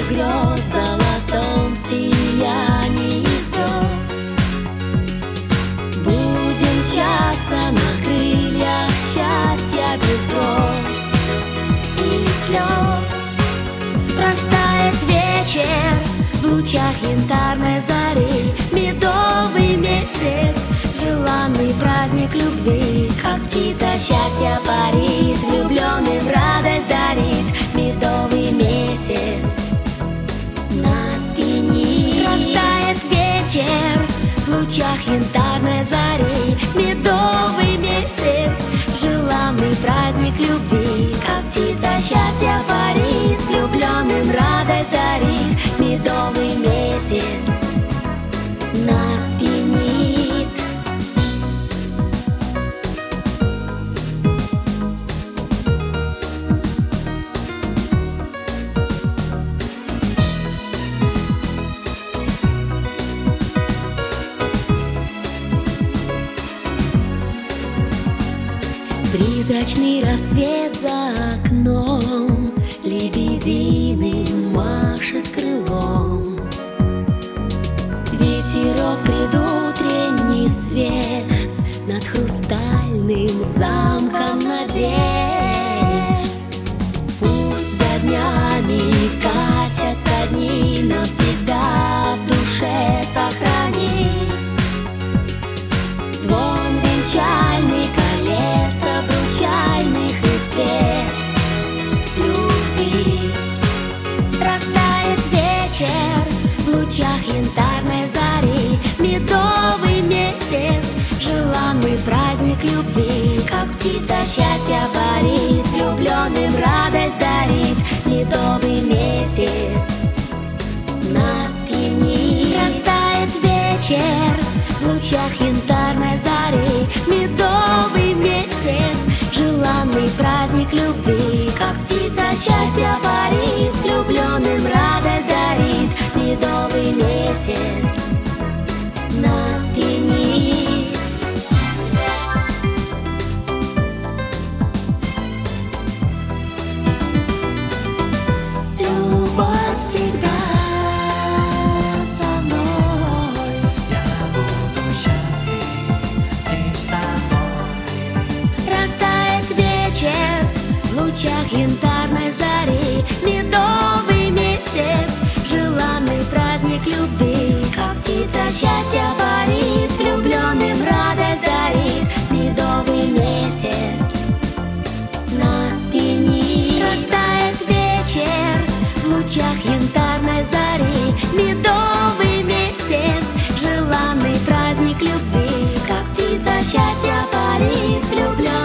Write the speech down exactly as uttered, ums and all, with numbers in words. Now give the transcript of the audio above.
грез, золотом сиянии звезд. Будем мчаться на крыльях счастья без гроз и слез. Растает вечер в лучах янтарной зари, медовый месяц, желанный праздник любви. Как птица счастья парит, влюбленным радость дарит, медовый месяц нас пьянит. Растает вечер в лучах янтарной зари, медовый месяц, желанный праздник любви. Как птица счастья парит, влюбленным радость дарит, медовый месяц нас пьянит. Призрачный рассвет за окном, лебединым машет крылом. Ветерок предутренний свеж над хрустальным замком надежд. Пусть за днями катятся дни, навсегда в душе сохрани звон венчальный колец обручальных и свет любви. Растает вечер в лучах янтарной зари, медовый месяц, желанный праздник любви. Как птица счастья парит, влюбленным радость дарит, медовый месяц нас пьянит. Растает вечер в лучах янтарной зари, медовый месяц, желанный праздник любви. Как птица счастья парит, влюбленным радость дарит, медовый месяц нас пьянит. Любовь всегда со мной. Я буду счастлив лишь с тобой. Растает вечер в лучах янтарной зари, медовый месяц, желанный праздник любви. Как птица счастья парит, влюбленным радость дарит, медовый месяц нас пьянит. Растает вечер в лучах янтарной зари, медовый месяц, желанный праздник любви. Как птица счастья парит, влюбленным